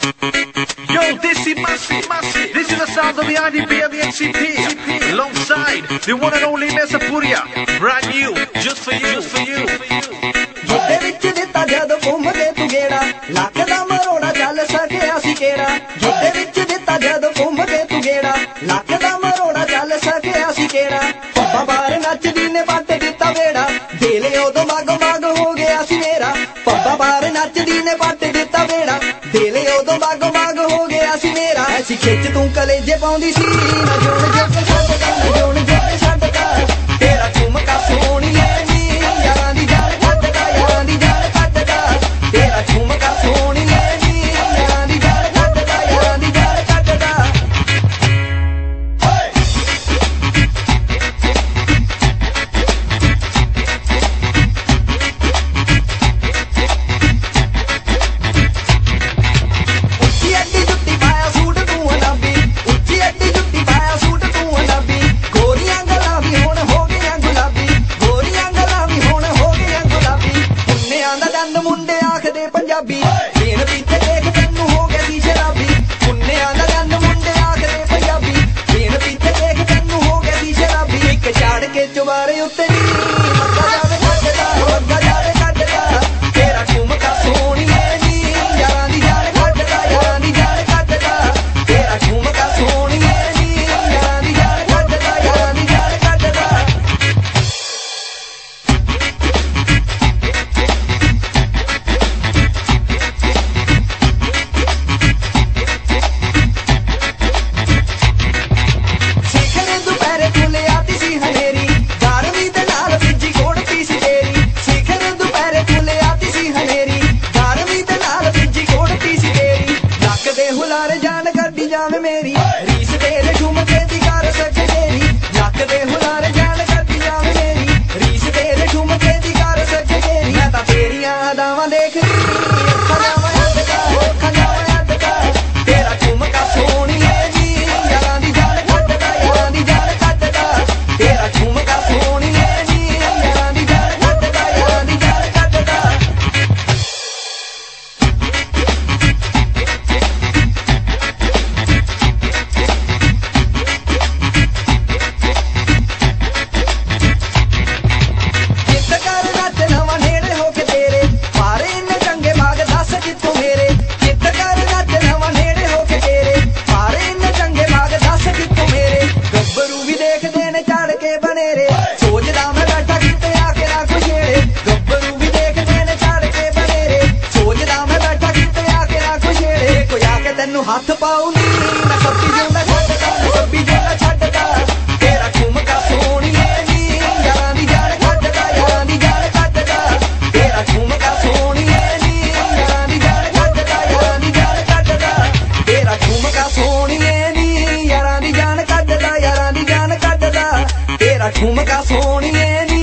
Yo, this is massive. This is the sound of the IDP and the NCP. Alongside the one and only Mesapuria. Brand new, just for you, just for you. ਜੁੱਤੇ ਵਿੱਚ ਦਿੱਤਾ ਜਦ ਘੁੰਮਦੇ ਤੂੰ ਗੇੜਾ ਲੱਖ ਦਾ ਮਰੋੜਾ ਚੱਲ ਸਕਿਆ ਸੀ ਕਿਹੜਾ ਜੁੱਤੇ ਵਿੱਚ ਦਿੱਤਾ ਜਦ ਘੁੰਮਦੇ ਤੂੰ ਗੇੜਾ ਲੱਖ ਦਾ ਮਰੋੜਾ ਚੱਲ ਸਕਿਆ ਸੀ ਕਿਹੜਾ ਪੱਪਾ ਬਾਹਰ ਨੱਚਦੀ ਨੇ ਪੱਟ ਦਿੱਤਾ ਵੇੜਾ ਦਿਲ ਉਦੋਂ ਮਗ ਹੋ ਗਿਆ ਸੀ ਮੇਰਾ ਪੱਪਾ ਬਾਹਰ ਨੱਚਦੀ ਨੇ ਪੱਟ ਦਿੱਤਾ ਵੇੜਾ ਦਿਲ ਉਦੋਂ ਮਗ ਹੋ ਗਿਆ ਸੀ ਮੇਰਾ ਐਸੀ ਖਿੱਚ ਤੂੰ ਕਲੇਜੇ ਪਾਉਂਦੀ ਸੀ ਨਾ ਜੋਣ ਜੱਟ ਛੱਡਦਾ ਨਾ ਜੋਣ ਜੱਟ ਛੱਡਦਾ ਤੇਰਾ ਝੁਮਕਾ ਸੋਹਣੀਏ ਨੀ ਯਾਰਾਂ ਦੀ ਜਾਨ ਕੱਟਦਾ ਯਾਰਾਂ ਦੀ ਜਾਨ ਕੱਟਦਾ ਤੇਰਾ ਝੁਮਕਾ ਸੋਹਣੀਏ ਨੀ ਯਾਰਾਂ ਦੀ ਜਾਨ ਕੱਟਦਾ ਯਾਰਾਂ ਦੀ ਜਾਨ ਕੱਟਦਾ ਉੱਚੀ ਅੱਡੀ ਜੁੱਤੀ ਪਾਇਆ ਸੂਟ ਤੂੰ ਅਨਾਬੀ ਉੱਚੀ ਅੱਡੀ ਜੁੱਤੀ ਪਾਇਆ ਸੂਟ ਤੂੰ ਅਨਾਬੀ ਗੋਰੀਆਂ ਗਲਾਂ ਵੀ ਹੁਣ ਹੋ ਗਈਆਂ ਗੁਲਾਬੀ ਗੋਰੀਆਂ ਗਲਾਂ ਵੀ ਹੁਣ ਹੋ ਗਈਆਂ ਗੁਲਾਬੀ ਮੁੰਨਿਆਂ ਦਾ ਦੰਦ ਮੁੰਡੇ ਆਖਦੇ ਪੰਜਾਬੀ ਪੀਣ ਪੀਤੇ ਦੇਖ ਤੈਨੂੰ ਹੋ ਗਿਆ ਸੀ ਸ਼ਰਾਬੀ ਮੁੰਨਿਆਂ ਦਾ ਦੰਦ ਮੁੰਡੇ ਆਖਦੇ ਪੰਜਾਬੀ ਪੀਣ ਪੀਤੇ ਦੇਖ ਤੈਨੂੰ ਹੋ ਗਿਆ ਸੀ ਸ਼ਰਾਬੀ ਇੱਕ ਝਾੜ ਕੇ ਚੁਬਾਰੇ ਉੱਤੇ ਨੀ ਮੱਗਾ ਜਾਵੇ ਕੱਢਦਾ ਤੇਰਾ ਝੁਮਕਾ ਸੋਹਣੀਏ ਨੀ ਯਾਰਾਂ ਦੀ ਜਾਨ ਕੱਢਦਾ ਯਾਰਾਂ ਦੀ ਜਾਨ ਕੱਢਦਾ ਤੇਰਾ ਝੁਮਕਾ ਸੋਹਣੀਏ ਨੀ ਯਾਰਾਂ ਦੀ ਜਾਨ ਕੱਢਦਾ ਯਾਰਾਂ ਦੀ ਜਾਨ ਕੱਢਦਾ ਸਿਖਰ ਦੁਪਹਿਰੇ ਫੁੱਲੇ ਆਤੀ ਸੀ ਹਨੇਰੀ 12ਵੀਂ ਦੇ ਨਾਲ ਵਿੱਜੀ ਕੋੜਤੀ ਸੀ ਤੇਰੀ ਸਿਖਰ ਦੁਪਹਿਰੇ ਫੁੱਲੇ ਆਤੀ ਸੀ ਹਨੇਰੀ 12ਵੀਂ ਦੇ ਨਾਲ ਵਿੱਜੀ ਕੋੜਤੀ ਸੀ ਤੇਰੀ ਲੱਕ ਦੇ ਹੁਲਾਰੇ ਜਾਨ ਕੱਢੀ ਜਾਵੇ ਮੇਰੀ ਰੀਸ ਤੇਰੇ ਝੁਮਕੇ ਦੀ ਕਰ ਸਕੇ ਤੇਰੀ ਲੱਕ ਦੇ ਹੁਲਾਰੇ ਜਾਨ ਕੱਢੀ ਜਾਵੇ ਮੇਰੀ ਰੀਸ ਤੇਰੇ ਝੁਮਕੇ ਦੀ ਕਰ ਸਕੇ ਤੇਰੀ ਮੈਂ ਤਾਂ ਤੇਰੀਆਂ ਅਦਾਵਾਂ ਦੇਖਦੀ ਅੱਖਾਂ ਜਾਵਾਂ ਅੱਡਦਾ ਤੇਰਾ ਝੁਮਕਾ ਸੋਹਣੀਏ ਨੀ ਯਾਰਾਂ ਦੀ ਜਾਨ ਕੱਢਦਾ ਯਾਰਾਂ ਦੀ ਜਾਨ ਕੱਢਦਾ ਤੇਰਾ ਝੁਮਕਾ ਸੋਹਣੀਏ ਨੀ ਯਾਰਾਂ ਦੀ ਜਾਨ ਕੱਢਦਾ ਯਾਰਾਂ ਦੀ ਜਾਨ ਕੱਢਦਾ ਕਿੱਤ ਕਰ ਨੱਚ ਨਵਾਂ ਨੇੜੇ ਹੋ ਕੇ ਤੇਰੇ ਮਾਰੇ ਇੰਨੇ ਚੰਗੇ ਬਾਗ ਦੱਸ ਕਿੱਥੋਂ ਮੇਰੇ ਕਿੱਤ ਕਰ ਨੱਚ ਨਵਾਂ ਨੇੜੇ ਹੋ ਕੇ ਤੇਰੇ ਮਾਰੇ ਇੰਨੇ ਚੰਗੇ ਬਾਗ ਦੱਸ ਕਿੱਥੋਂ ਮੇਰੇ ਗੱਭਰੂ ਵੀ ਦੇਖਦੇ ਨੇ ਚੜ ਕੇ ਬਨੇਰੇ ਸੋਚਦਾ ਮੈਂ ਬੈਠਾ ਕਿਤੇ ਆ ਕੇ ਨਾ ਕੁਛ ਛੇੜੇ ਗੱਭਰੂ ਵੀ ਦੇਖਦੇ ਨੇ ਚੜ ਕੇ ਬਨੇਰੇ ਸੋਚਦਾ ਮੈਂ ਬੈਠਾ ਕਿਤੇ ਆ ਕੇ ਨਾ ਕੁਛ ਛੇੜੇ ਕੋਈ ਆ ਕੇ ਤੈਨੂੰ ਹੱਥ ਪਾਉਂਦੀ ਨਾ ਸੱਬੀ ਜਿਉਂਦਾ ਛੱਡਦਾ ਨਾ ਸੱਬੀ ਜਿਉਂਦਾ ਛੱਡਦਾ ਤੇਰਾ ਝੁਮਕਾ ਸੋਹਣੀਏ ਨੀ ਯਾਰਾਂ ਦੀ ਜਾਨ ਕੱਢਦਾ ਯਾਰਾਂ ਦੀ ਜਾਨ ਕੱਢਦਾ ਤੇਰਾ ਝੁਮਕਾ ਸੋਹਣੀਏ ਨੀ ਯਾਰਾਂ ਦੀ ਜਾਨ ਕੱਢਦਾ ਯਾਰਾਂ ਦੀ ਜਾਨ ਕੱਢਦਾ ਤੇਰਾ ਝੁਮਕਾ ਸੋਹਣੀਏ ਨੀ ਯਾਰਾਂ ਦੀ ਜਾਨ ਕੱਢਦਾ ਯਾਰਾਂ ਦੀ ਜਾਨ ਕੱਢਦਾ ਤੇਰਾ ਝੁਮਕਾ ਸੋਹਣੀਏ ਨੀ